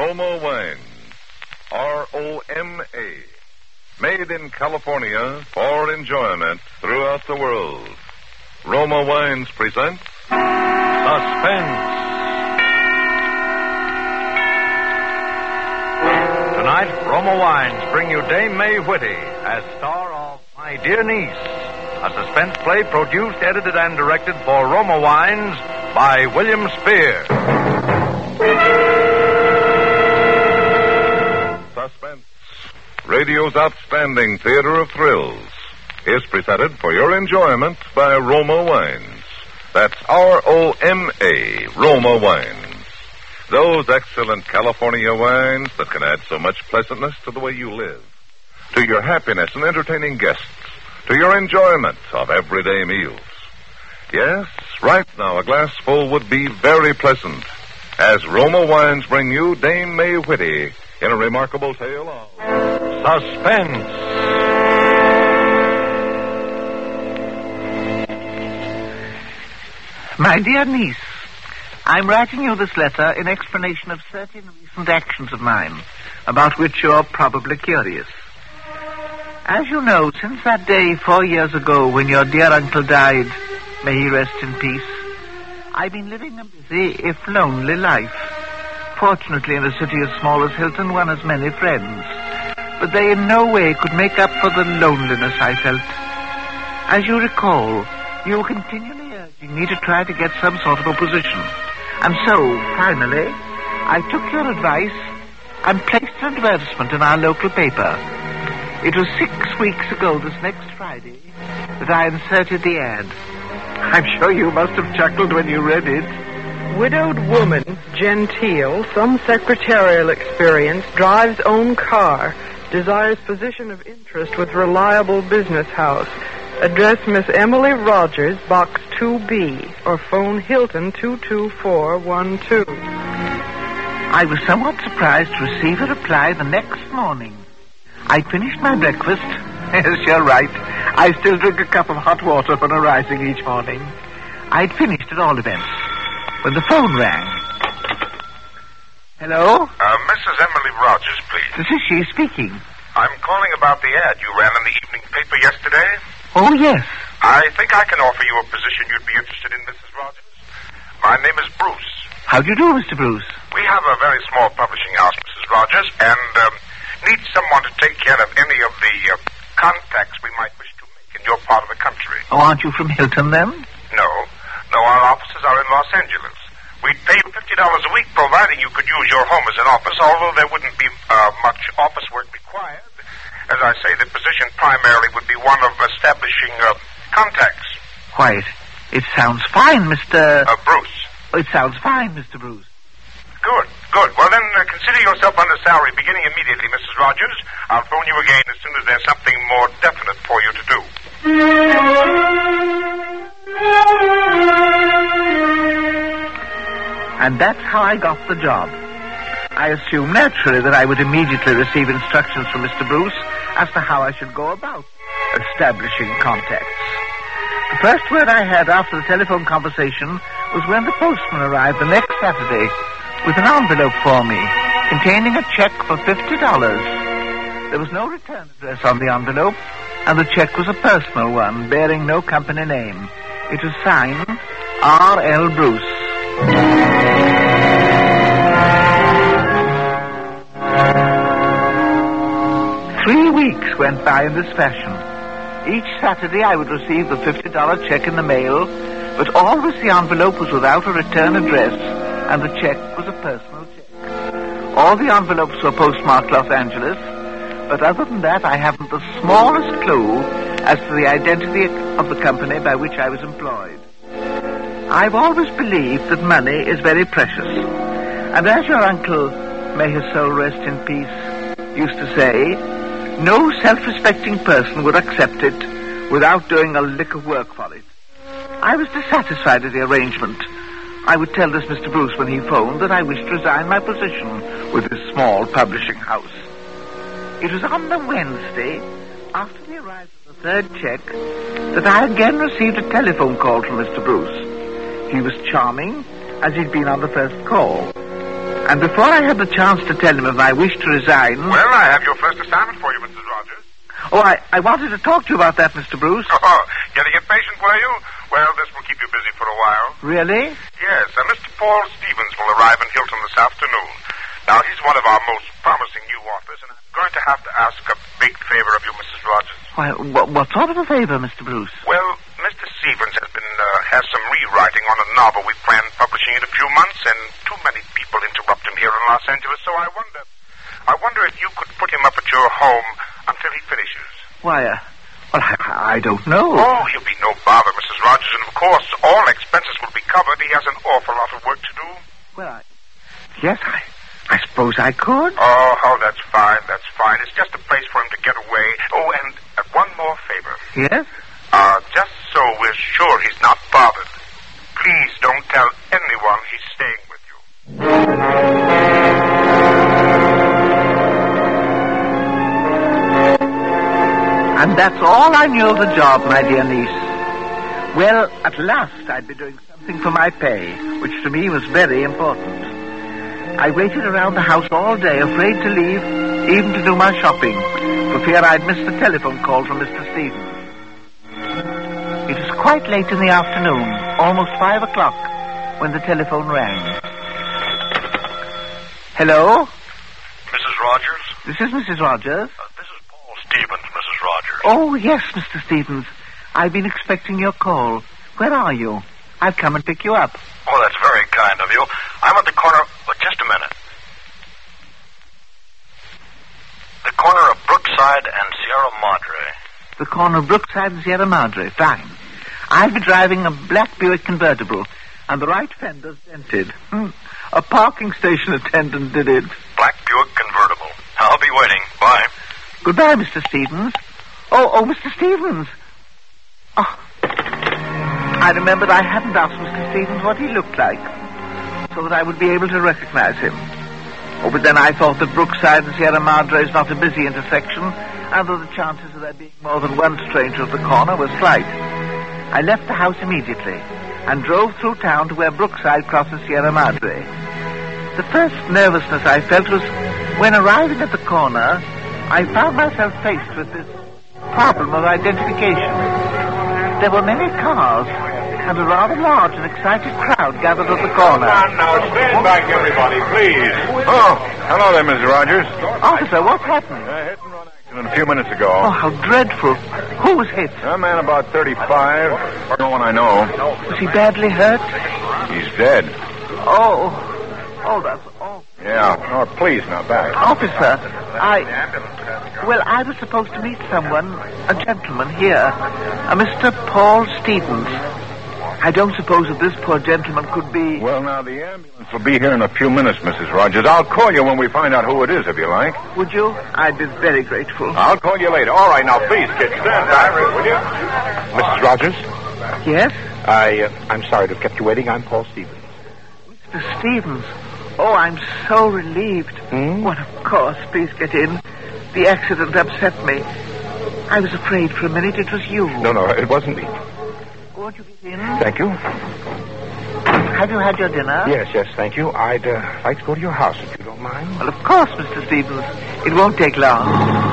Roma Wines. R-O-M-A. Made in California for enjoyment throughout the world. Roma Wines presents Suspense. Tonight, Roma Wines bring you Dame May Whitty as star of My Dear Niece, a suspense play produced, edited, and directed for Roma Wines by William Spear. Suspense, radio's outstanding theater of thrills, is presented for your enjoyment by Roma Wines. That's R-O-M-A, Roma Wines. Those excellent California wines that can add so much pleasantness to the way you live, to your happiness in entertaining guests, to your enjoyment of everyday meals. Yes, right now a glassful would be very pleasant, as Roma Wines bring you Dame May Whitty in a remarkable tale of Suspense. My dear niece, I'm writing you this letter in explanation of certain recent actions of mine, about which you're probably curious. As you know, since that day 4 years ago when your dear uncle died, may he rest in peace, I've been living a busy, if lonely, life. Fortunately, in a city as small as Hilton, one has many friends, but they in no way could make up for the loneliness I felt. As you recall, you were continually urging me to try to get some sort of a position. And so, finally, I took your advice and placed an advertisement in our local paper. It was 6 weeks ago, this next Friday, that I inserted the ad. I'm sure you must have chuckled when you read it. Widowed woman, genteel, some secretarial experience, drives own car, desires position of interest with reliable business house. Address Miss Emily Rogers, Box 2B, or phone Hilton 22412. I was somewhat surprised to receive a reply the next morning. I finished my breakfast. Yes, you're right. I still drink a cup of hot water on arising each morning. I'd finished at all events when the phone rang. Hello? Mrs. Emily Rogers, please. This is she speaking. I'm calling about the ad you ran in the evening paper yesterday. Oh, yes. I think I can offer you a position you'd be interested in, Mrs. Rogers. My name is Bruce. How do you do, Mr. Bruce? We have a very small publishing house, Mrs. Rogers, and need someone to take care of any of the contacts we might wish to make in your part of the country. Oh, aren't you from Hilton, then? No, our offices are in Los Angeles. We'd pay you $50 a week, providing you could use your home as an office, although there wouldn't be much office work required. As I say, the position primarily would be one of establishing contacts. Why, it sounds fine, Mr... Bruce. It sounds fine, Mr. Bruce. Good. Well, then, consider yourself under salary beginning immediately, Mrs. Rogers. I'll phone you again as soon as there's something more definite for you to do. And that's how I got the job. I assumed naturally that I would immediately receive instructions from Mr. Bruce as to how I should go about establishing contacts. The first word I had after the telephone conversation was when the postman arrived the next Saturday with an envelope for me containing a check for $50. There was no return address on the envelope, and the check was a personal one bearing no company name. It was signed R.L. Bruce. Three weeks went by in this fashion. Each Saturday I would receive the $50 check in the mail, but always the envelope was without a return address, and the check was a personal check. All the envelopes were postmarked Los Angeles, but other than that I haven't the smallest clue as to the identity of the company by which I was employed. I've always believed that money is very precious, and as your uncle, may his soul rest in peace, used to say, no self-respecting person would accept it without doing a lick of work for it. I was dissatisfied with the arrangement. I would tell this Mr. Bruce when he phoned that I wished to resign my position with this small publishing house. It was on the Wednesday, after the arrival of the third check, that I again received a telephone call from Mr. Bruce. He was charming, as he'd been on the first call. And before I had the chance to tell him of my wish to resign... Well, I have your first assignment for you, Mrs. Rogers. Oh, I wanted to talk to you about that, Mr. Bruce. Oh, getting impatient, were you? Well, this will keep you busy for a while. Really? Yes, Mr. Paul Stevens will arrive in Hilton this afternoon. Now, he's one of our most promising new authors, and I'm going to have to ask a big favor of you, Mrs. Rogers. Why, what sort of a favor, Mr. Bruce? Well, Mr. Stevens has some rewriting on a novel we plan publishing in a few months, and too many people interrupt him here in Los Angeles, so I wonder if you could put him up at your home until he finishes. Why, well, I don't know. Oh, he'll be no bother, Mrs. Rogers, and of course, all expenses will be covered. He has an awful lot of work to do. Well, yes, I suppose I could. Oh, that's fine. It's just a place for him to get away. Oh, and one more favor. Yes? Just so we're sure he's not bothered, please don't tell anyone he's staying with you. And that's all I knew of the job, my dear niece. Well, at last I'd be doing something for my pay, which to me was very important. I waited around the house all day, afraid to leave, even to do my shopping, for fear I'd miss the telephone call from Mr. Stevens. It was quite late in the afternoon, almost 5 o'clock, when the telephone rang. Hello? Mrs. Rogers? This is Mrs. Rogers. This is Paul Stevens, Mrs. Rogers. Oh, yes, Mr. Stevens. I've been expecting your call. Where are you? I've come and pick you up. Oh, that's very kind of you. I'm at the corner... just a minute. The corner of Brookside and Sierra Madre. The corner of Brookside and Sierra Madre. Fine. I'll be driving a black Buick convertible, and the right fender's dented. A parking station attendant did it. Black Buick convertible. I'll be waiting. Bye. Goodbye, Mr. Stevens. Oh, Mr. Stevens. Oh. I remembered I hadn't asked Mr. Stevens what he looked like, so that I would be able to recognize him. Oh, but then I thought that Brookside and Sierra Madre is not a busy intersection, and that the chances of there being more than one stranger at the corner were slight. I left the house immediately and drove through town to where Brookside crosses Sierra Madre. The first nervousness I felt was when arriving at the corner, I found myself faced with this problem of identification. There were many cars, and a rather large and excited crowd gathered at the corner. Come on now, stand back, everybody, please. Oh, hello there, Mrs. Rogers. Officer, what happened? Hit and run accident a few minutes ago. Oh, how dreadful. Who was hit? A man about 35. No one I know. Was he badly hurt? He's dead. Oh, that's awful. Yeah. Oh, please, now back. Officer, I was supposed to meet someone, a gentleman here, a Mr. Paul Stevens. I don't suppose that this poor gentleman could be... Well, now, the ambulance will be here in a few minutes, Mrs. Rogers. I'll call you when we find out who it is, if you like. Would you? I'd be very grateful. I'll call you later. All right, now, please, kid, stand back, will you? Mrs. Rogers? Yes? I'm sorry to have kept you waiting. I'm Paul Stevens. Mr. Stevens. Oh, I'm so relieved. Well, of course, please get in. The accident upset me. I was afraid for a minute it was you. No, it wasn't me. Won't you get in? Thank you. Have you had your dinner? Yes, thank you. I'd like to go to your house, if you don't mind. Well, of course, Mr. Stevens. It won't take long.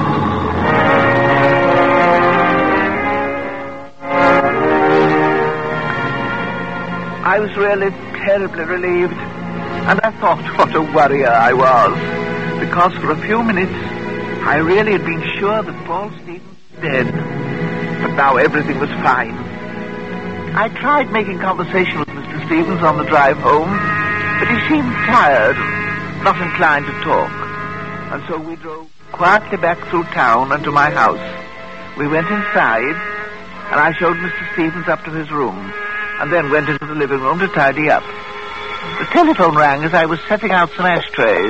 I was really terribly relieved, and I thought what a worrier I was, because for a few minutes I really had been sure that Paul Stevens was dead, but now everything was fine. I tried making conversation with Mr. Stevens on the drive home, but he seemed tired, not inclined to talk, and so we drove quietly back through town and to my house. We went inside, and I showed Mr. Stevens up to his room, and then went into the living room to tidy up. The telephone rang as I was setting out some ashtrays.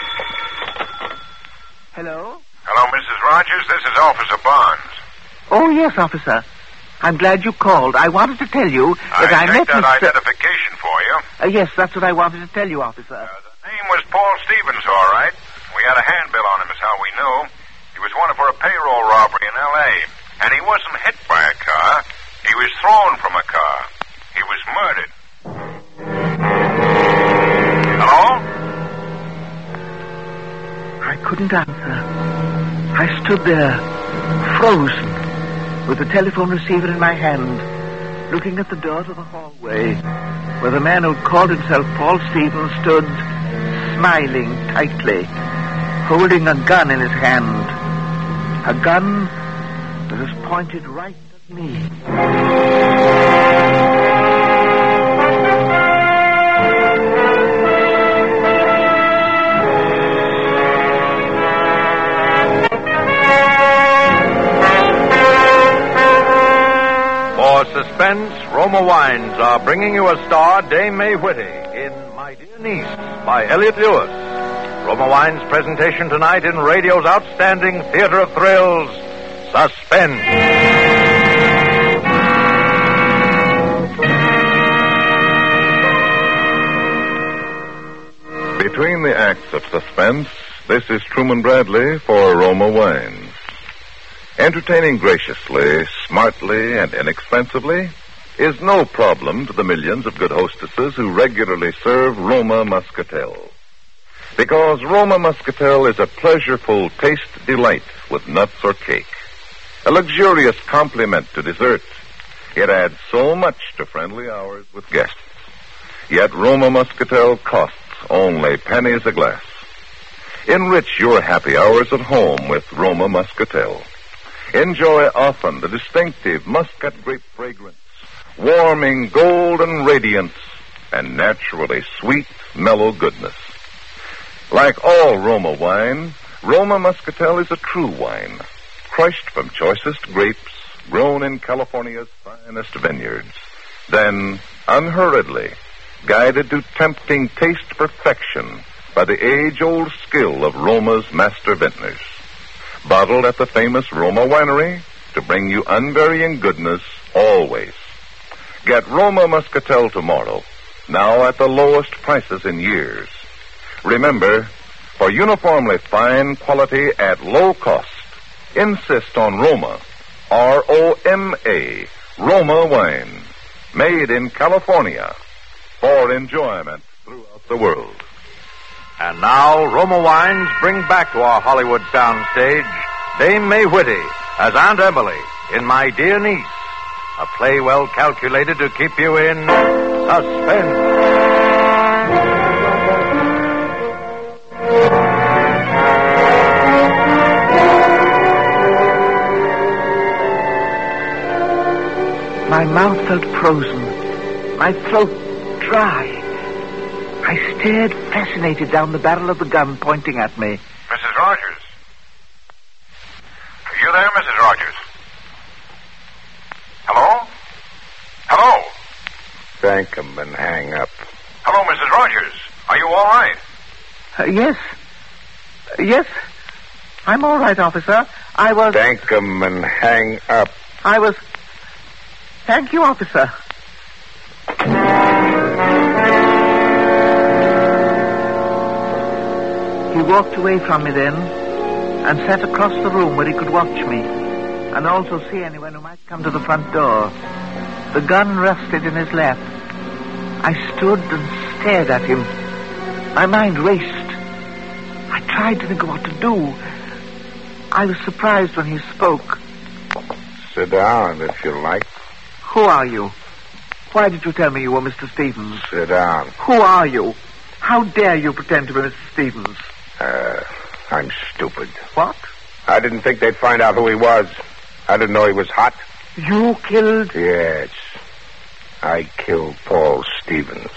Hello? Hello, Mrs. Rogers. This is Officer Barnes. Oh, yes, officer. I'm glad you called. I wanted to tell you that I met that Mr. identification for you. Yes, that's what I wanted to tell you, officer. The name was Paul Stevens, all right. We had a handbill on him, is how we knew. He was wanted for a payroll robbery in L.A., and he wasn't hit by a car. He was thrown from a car. He was murdered. Hello? couldn't answer. I stood there, frozen, with the telephone receiver in my hand, looking at the door to the hallway, where the man who called himself Paul Stevens stood, smiling tightly, holding a gun in his hand. A gun that was pointed right at me. For suspense, Roma Wines are bringing you a star, Dame May Whitty, in My Dear Niece by Elliott Lewis. Roma Wines' presentation tonight in radio's outstanding theater of thrills, Suspense. Between the acts of suspense, this is Truman Bradley for Roma Wines. Entertaining graciously, smartly, and inexpensively is no problem to the millions of good hostesses who regularly serve Roma Muscatel. Because Roma Muscatel is a pleasureful taste delight with nuts or cake. A luxurious complement to dessert. It adds so much to friendly hours with guests. Yet Roma Muscatel costs only pennies a glass. Enrich your happy hours at home with Roma Muscatel. Enjoy often the distinctive muscat grape fragrance, warming golden radiance, and naturally sweet, mellow goodness. Like all Roma wine, Roma Muscatel is a true wine, crushed from choicest grapes, grown in California's finest vineyards. Then, unhurriedly, guided to tempting taste perfection by the age-old skill of Roma's master vintners. Bottled at the famous Roma Winery to bring you unvarying goodness always. Get Roma Muscatel tomorrow, now at the lowest prices in years. Remember, for uniformly fine quality at low cost, insist on Roma, R-O-M-A, Roma wine, made in California for enjoyment throughout the world. And now, Roma Wines bring back to our Hollywood soundstage Dame May Whitty as Aunt Emily in My Dear Niece, a play well calculated to keep you in suspense. My mouth felt frozen, my throat dry. I stared fascinated down the barrel of the gun pointing at me. Mrs. Rogers? Are you there, Mrs. Rogers? Hello? Hello? Thank him and hang up. Hello, Mrs. Rogers. Are you all right? Yes. Yes. I'm all right, officer. I was... Thank him and hang up. I was... Thank you, officer. He walked away from me then and sat across the room where he could watch me and also see anyone who might come to the front door. The gun rested in his lap. I stood and stared at him. My mind raced. I tried to think of what to do. I was surprised when he spoke. Sit down if you like. Who are you? Why did you tell me you were Mr. Stevens? Sit down. Who are you? How dare you pretend to be Mr. Stevens? I'm stupid. What? I didn't think they'd find out who he was. I didn't know he was hot. You killed... Yes. I killed Paul Stevens.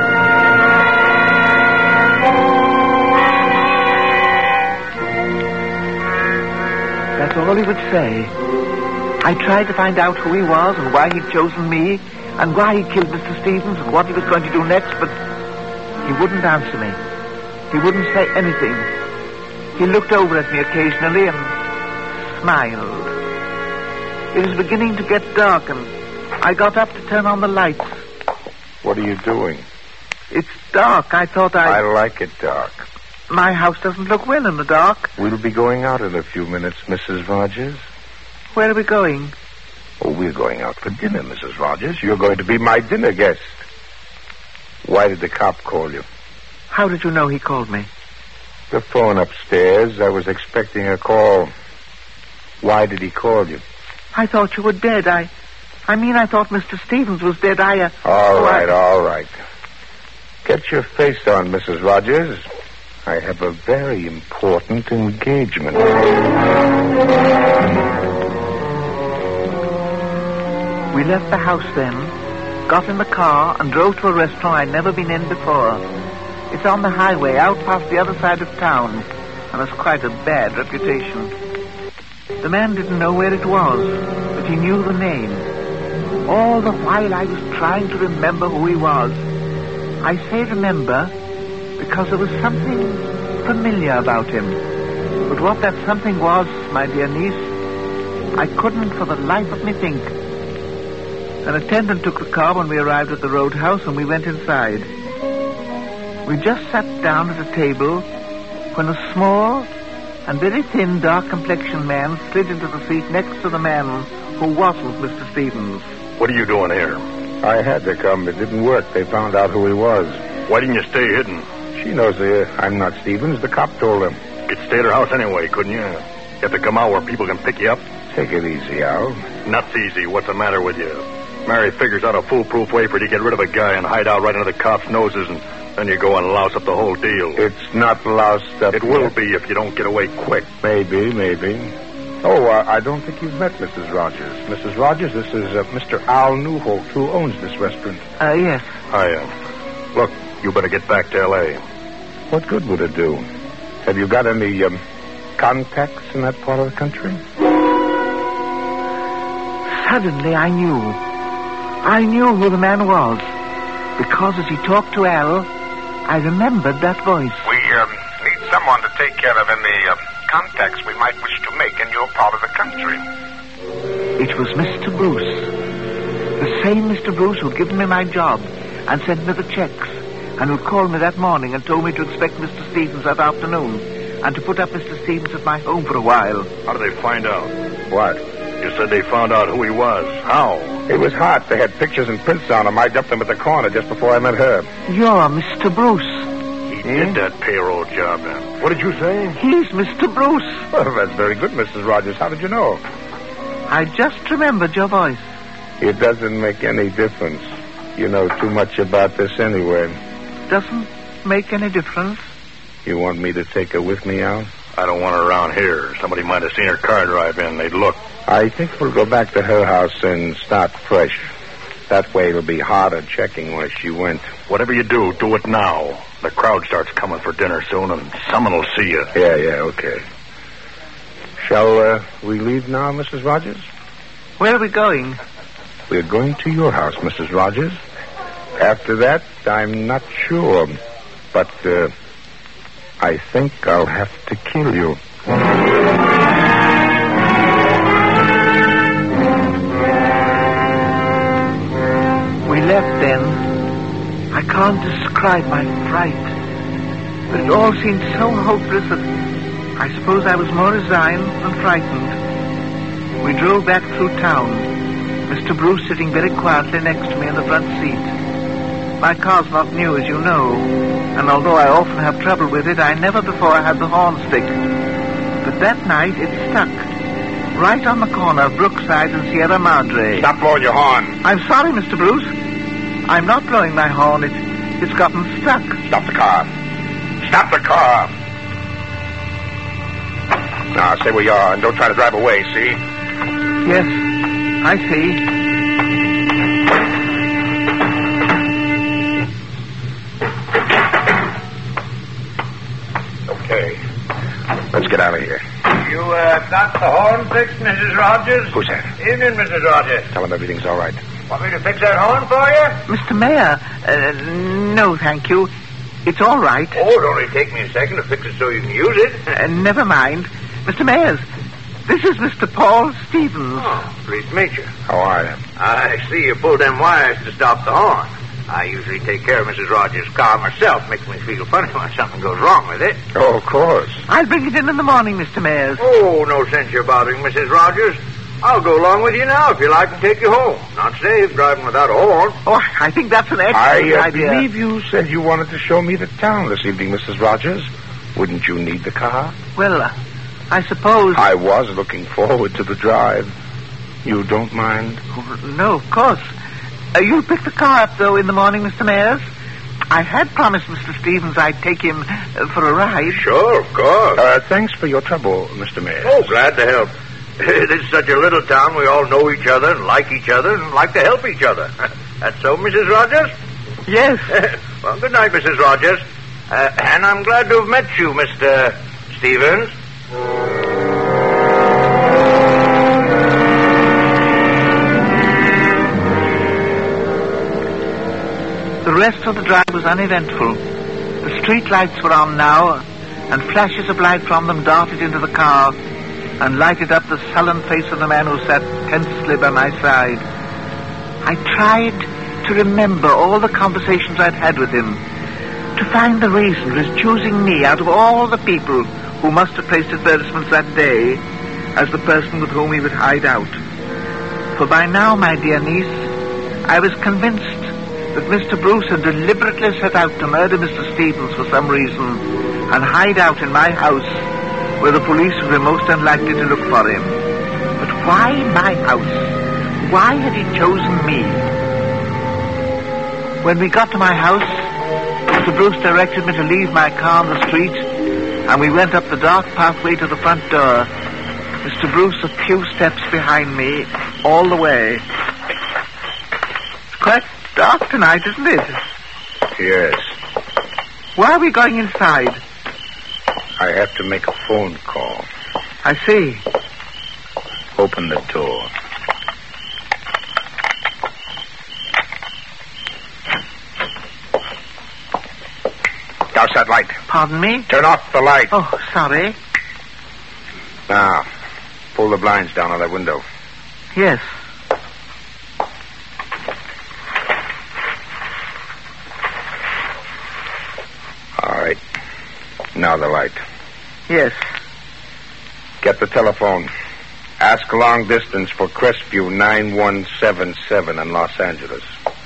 That's all he would say. I tried to find out who he was and why he'd chosen me and why he killed Mr. Stevens and what he was going to do next, but he wouldn't answer me. He wouldn't say anything. He looked over at me occasionally and smiled. It was beginning to get dark, and I got up to turn on the lights. What are you doing? It's dark. I thought I like it dark. My house doesn't look well in the dark. We'll be going out in a few minutes, Mrs. Rogers. Where are we going? Oh, we're going out for dinner, Mrs. Rogers. You're going to be my dinner guest. Why did the cop call you? How did you know he called me? The phone upstairs. I was expecting a call. Why did he call you? I thought you were dead. I thought Mr. Stevens was dead. All right. Get your face on, Mrs. Rogers. I have a very important engagement. We left the house then, got in the car, and drove to a restaurant I'd never been in before. It's on the highway, out past the other side of town, and has quite a bad reputation. The man didn't know where it was, but he knew the name. All the while I was trying to remember who he was. I say remember because there was something familiar about him. But what that something was, my dear niece, I couldn't for the life of me think. An attendant took the car when we arrived at the roadhouse, and we went inside. We just sat down at a table when a small and very thin, dark-complexioned man slid into the seat next to the man who wasn't Mr. Stevens. What are you doing here? I had to come. It didn't work. They found out who he was. Why didn't you stay hidden? She knows I'm not Stevens. The cop told him. You'd stay at her house anyway, couldn't you? You have to come out where people can pick you up. Take it easy, Al. Nuts easy. What's the matter with you? Mary figures out a foolproof way for you to get rid of a guy and hide out right under the cops' noses, and then you go and louse up the whole deal. It's not loused up. It will be if you don't get away quick. Maybe. Oh, I don't think you've met Mrs. Rogers. Mrs. Rogers, this is Mr. Al Newholt, who owns this restaurant. Yes. Hiya. Look, you better get back to L.A. What good would it do? Have you got any contacts in that part of the country? Suddenly I knew. I knew who the man was. Because as he talked to Al, I remembered that voice. We need someone to take care of any contacts we might wish to make in your part of the country. It was Mr. Bruce. The same Mr. Bruce who'd given me my job and sent me the checks, and who'd called me that morning and told me to expect Mr. Stevens that afternoon, and to put up Mr. Stevens at my home for a while. How did they find out? What? You said they found out who he was. How? It was hot. They had pictures and prints on him. I dumped them at the corner just before I met her. You're Mr. Bruce. He did that payroll job, then. What did you say? He's Mr. Bruce. Well, that's very good, Mrs. Rogers. How did you know? I just remembered your voice. It doesn't make any difference. You know too much about this anyway. Doesn't make any difference? You want me to take her with me, Al? I don't want her around here. Somebody might have seen her car drive in. They'd look. I think we'll go back to her house and start fresh. That way it'll be harder checking where she went. Whatever you do, do it now. The crowd starts coming for dinner soon, and someone will see you. Yeah, okay. Shall we leave now, Mrs. Rogers? Where are we going? We're going to your house, Mrs. Rogers. After that, I'm not sure. But I think I'll have to kill you. We left then. I can't describe my fright. But it all seemed so hopeless that I suppose I was more resigned than frightened. We drove back through town, Mr. Bruce sitting very quietly next to me in the front seat. My car's not new, as you know, and although I often have trouble with it, I never before had the horn stick. But that night it stuck, right on the corner of Brookside and Sierra Madre. Stop blowing your horn. I'm sorry, Mr. Bruce. I'm not blowing my horn. It's gotten stuck. Stop the car. Stop the car. Now, stay where you are and don't try to drive away, see? Yes, I see. Okay. Let's get out of here. You got the horn fixed, Mrs. Rogers? Who's that? Evening, Mrs. Rogers. Tell him everything's all right. Want me to fix that horn for you? Mr. Mayor, no, thank you. It's all right. Oh, it'll only take me a second to fix it so you can use it. Never mind. Mr. Mayers, this is Mr. Paul Stevens. Oh, pleased to meet you. How are you? I see you pulled them wires to stop the horn. I usually take care of Mrs. Rogers' car myself. Makes me feel funny when something goes wrong with it. Oh, of course. I'll bring it in the morning, Mr. Mayers. Oh, no sense you're bothering Mrs. Rogers. I'll go along with you now if you like and take you home. Not safe driving without a horn. Oh, I think that's an excellent idea. I believe you said you wanted to show me the town this evening, Mrs. Rogers. Wouldn't you need the car? Well, I suppose... I was looking forward to the drive. You don't mind? Oh, no, of course. You'll pick the car up, though, in the morning, Mr. Mayers? I had promised Mr. Stevens I'd take him for a ride. Sure, of course. Thanks for your trouble, Mr. Mayor. Oh, glad to help. This is such a little town. We all know each other and like to help each other. That's so, Mrs. Rogers? Yes. Well, good night, Mrs. Rogers. And I'm glad to have met you, Mr. Stevens. The rest of the drive was uneventful. The street lights were on now, and flashes of light from them darted into the car and lighted up the sullen face of the man who sat tensely by my side. I tried to remember all the conversations I'd had with him, to find the reason for his choosing me out of all the people who must have placed advertisements that day as the person with whom he would hide out. For by now, my dear niece, I was convinced that Mr. Bruce had deliberately set out to murder Mr. Stevens for some reason and hide out in my house where the police would be most unlikely to look for him. But why my house? Why had he chosen me? When we got to my house, Mr. Bruce directed me to leave my car on the street, and we went up the dark pathway to the front door. Mr. Bruce a few steps behind me all the way. It's quite dark tonight, isn't it? Yes. Why are we going inside? I have to make a phone call. I see. Open the door. Douse that light. Pardon me? Turn off the light. Oh, sorry. Now, pull the blinds down on that window. Yes. All right. Now the light. Yes. Get the telephone. Ask long distance for Crestview 9177 in Los Angeles.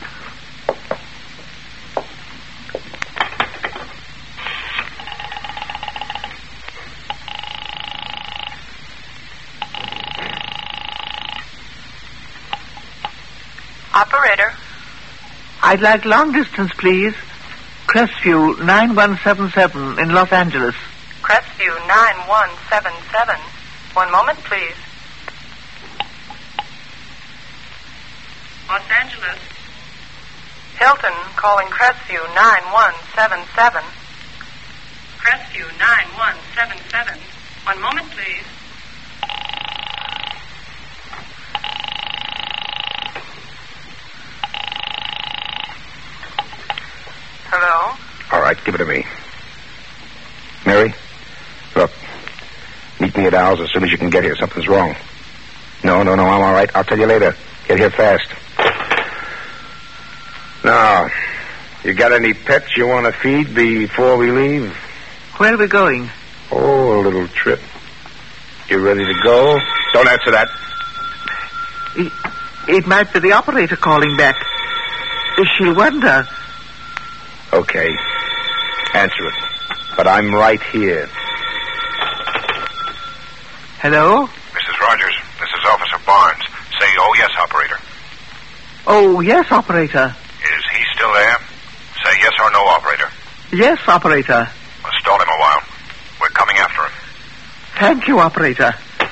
Operator. I'd like long distance, please. Crestview 9177 in Los Angeles. Crestview 9177. One moment, please. Los Angeles. Hilton calling Crestview 9177. Crestview 9177. One moment, please. Hello? All right, give it to me. Mary, look. Meet me at Al's as soon as you can get here. Something's wrong. No, I'm all right. I'll tell you later. Get here fast. Now, you got any pets you want to feed before we leave? Where are we going? Oh, a little trip. You ready to go? Don't answer that. It might be the operator calling back. She'll wonder. Okay. Answer it. But I'm right here. Hello? Mrs. Rogers, this is Officer Barnes. Say, oh, yes, operator. Oh, yes, operator. Is he still there? Say yes or no, operator. Yes, operator. Well, stall him a while. We're coming after him. Thank you, operator.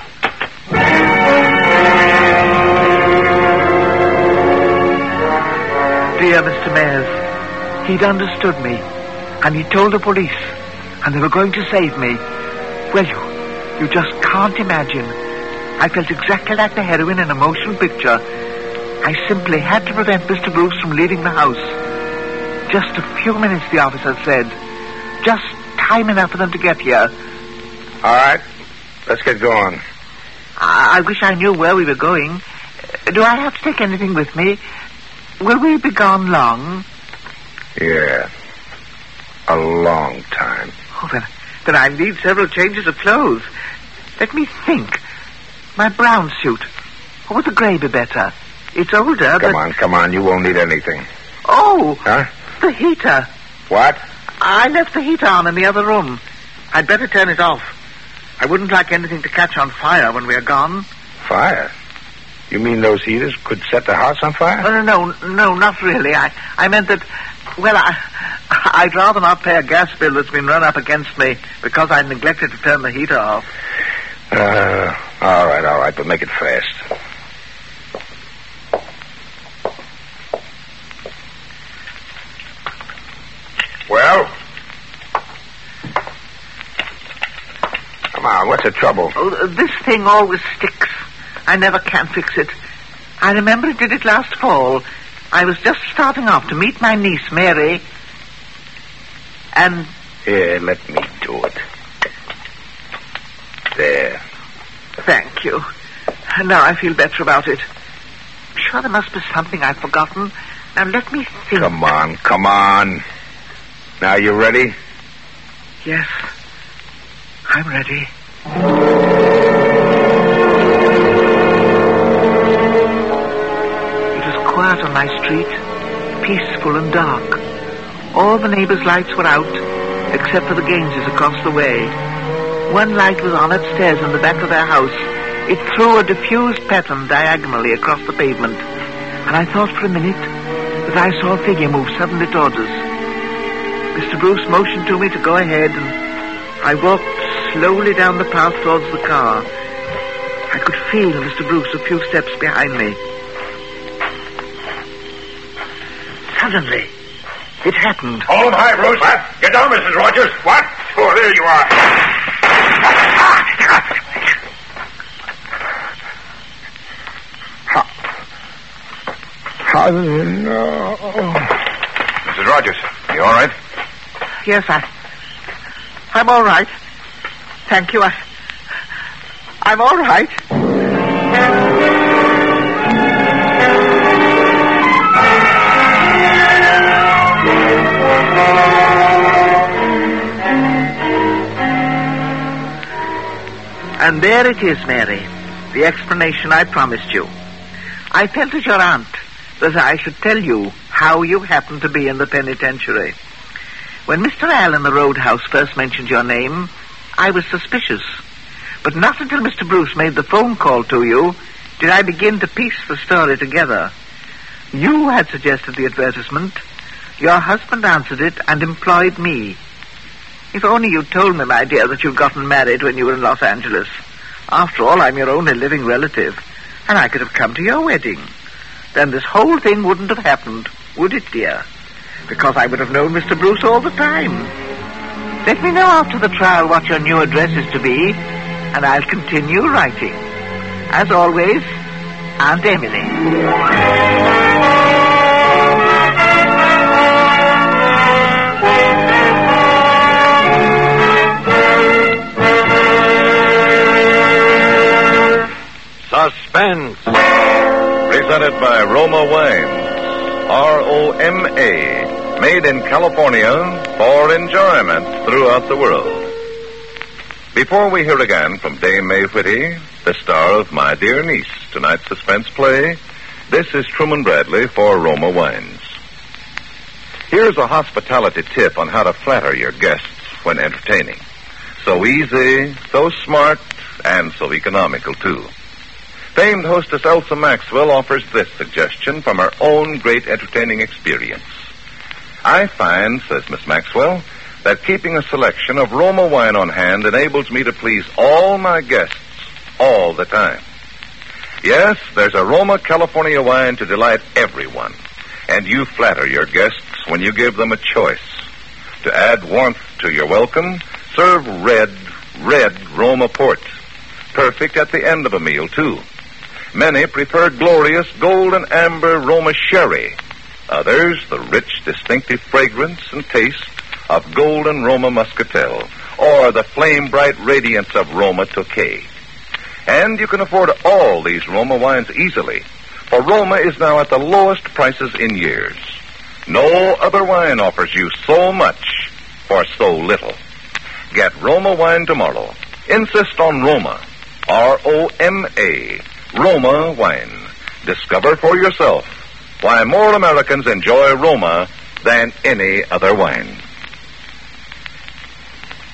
Dear Mr. Mayers, he'd understood me, and he told the police, and they were going to save me. Well, you just can't imagine. I felt exactly like the heroine in a motion picture. I simply had to prevent Mr. Bruce from leaving the house. Just a few minutes, the officer said. Just time enough for them to get here. All right. Let's get going. I wish I knew where we were going. Do I have to take anything with me? Will we be gone long? Yeah. A long time. Oh, then I need several changes of clothes. Let me think. My brown suit. Or would the grey be better? It's older, Come on. You won't need anything. Oh! Huh? The heater. What? I left the heater on in the other room. I'd better turn it off. I wouldn't like anything to catch on fire when we're gone. Fire? You mean those heaters could set the house on fire? No, not really. I meant that, well, I'd rather not pay a gas bill that's been run up against me because I neglected to turn the heater off. All right, but make it fast. Well? Come on, what's the trouble? Oh, this thing always sticks. I never can fix it. I remember it did it last fall. I was just starting off to meet my niece, Mary, and... Here, let me do it. There. Thank you. Now I feel better about it. I'm sure there must be something I've forgotten. Now let me think. Come on. Now you ready? Yes. I'm ready. It was quiet on my street, peaceful and dark. All the neighbors' lights were out, except for the Gaineses across the way. One light was on upstairs in the back of their house. It threw a diffused pattern diagonally across the pavement, and I thought for a minute that I saw a figure move suddenly towards us. Mr. Bruce motioned to me to go ahead, and I walked slowly down the path towards the car. I could feel Mr. Bruce a few steps behind me. Suddenly, it happened. Hold him high, Bruce. What? Get down, Mrs. Rogers. What? Oh, there you are. How did you know? Mrs. Rogers, you all right? Yes, I'm all right. Thank you. I'm all right. And there it is, Mary. The explanation I promised you. I felt as your aunt that I should tell you how you happened to be in the penitentiary. When Mr. Al in the roadhouse first mentioned your name, I was suspicious. But not until Mr. Bruce made the phone call to you did I begin to piece the story together. You had suggested the advertisement. Your husband answered it and employed me. If only you'd told me, my dear, that you'd gotten married when you were in Los Angeles. After all, I'm your only living relative, and I could have come to your wedding. Then this whole thing wouldn't have happened, would it, dear? Because I would have known Mr. Bruce all the time. Let me know after the trial what your new address is to be, and I'll continue writing. As always, Aunt Emily. Suspense. Presented by Roma Wines. ROMA. Made in California for enjoyment throughout the world. Before we hear again from Dame May Whitty, the star of My Dear Niece, tonight's suspense play, this is Truman Bradley for Roma Wines. Here's a hospitality tip on how to flatter your guests when entertaining. So easy, so smart, and so economical, too. Famed hostess Elsa Maxwell offers this suggestion from her own great entertaining experience. I find, says Miss Maxwell, that keeping a selection of Roma wine on hand enables me to please all my guests all the time. Yes, there's a Roma California wine to delight everyone, and you flatter your guests when you give them a choice. To add warmth to your welcome, serve red Roma port. Perfect at the end of a meal, too. Many prefer glorious golden amber Roma sherry. Others, the rich, distinctive fragrance and taste of golden Roma muscatel, or the flame-bright radiance of Roma Tokay. And you can afford all these Roma wines easily, for Roma is now at the lowest prices in years. No other wine offers you so much for so little. Get Roma wine tomorrow. Insist on Roma. ROMA. Roma wine. Discover for yourself why more Americans enjoy Roma than any other wine.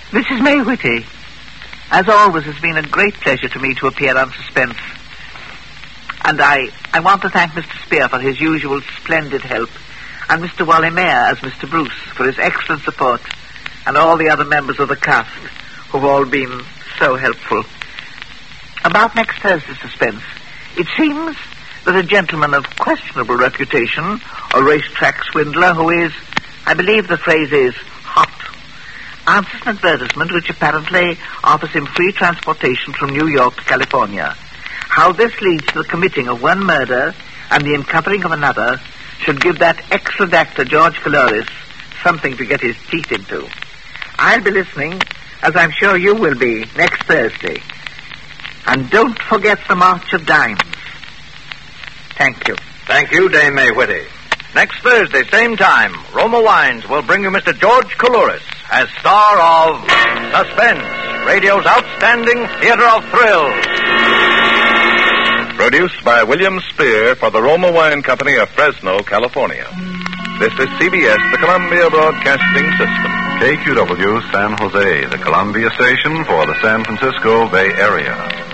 Mrs. May Whitty, as always, it's been a great pleasure to me to appear on Suspense. And I want to thank Mr. Spear for his usual splendid help, and Mr. Wally Mayer as Mr. Bruce for his excellent support, and all the other members of the cast who've all been so helpful. About next Thursday's Suspense, it seems that a gentleman of questionable reputation, a racetrack swindler who is, I believe the phrase is, hot, answers an advertisement which apparently offers him free transportation from New York to California. How this leads to the committing of one murder and the uncovering of another should give that excellent actor, George Coulouris, something to get his teeth into. I'll be listening, as I'm sure you will be, next Thursday. And don't forget the March of Dimes. Thank you. Thank you, Dame May Whitty. Next Thursday, same time, Roma Wines will bring you Mr. George Coulouris as star of Suspense, radio's outstanding theater of thrills. Produced by William Spear for the Roma Wine Company of Fresno, California. This is CBS, the Columbia Broadcasting System. KQW San Jose, the Columbia station for the San Francisco Bay Area.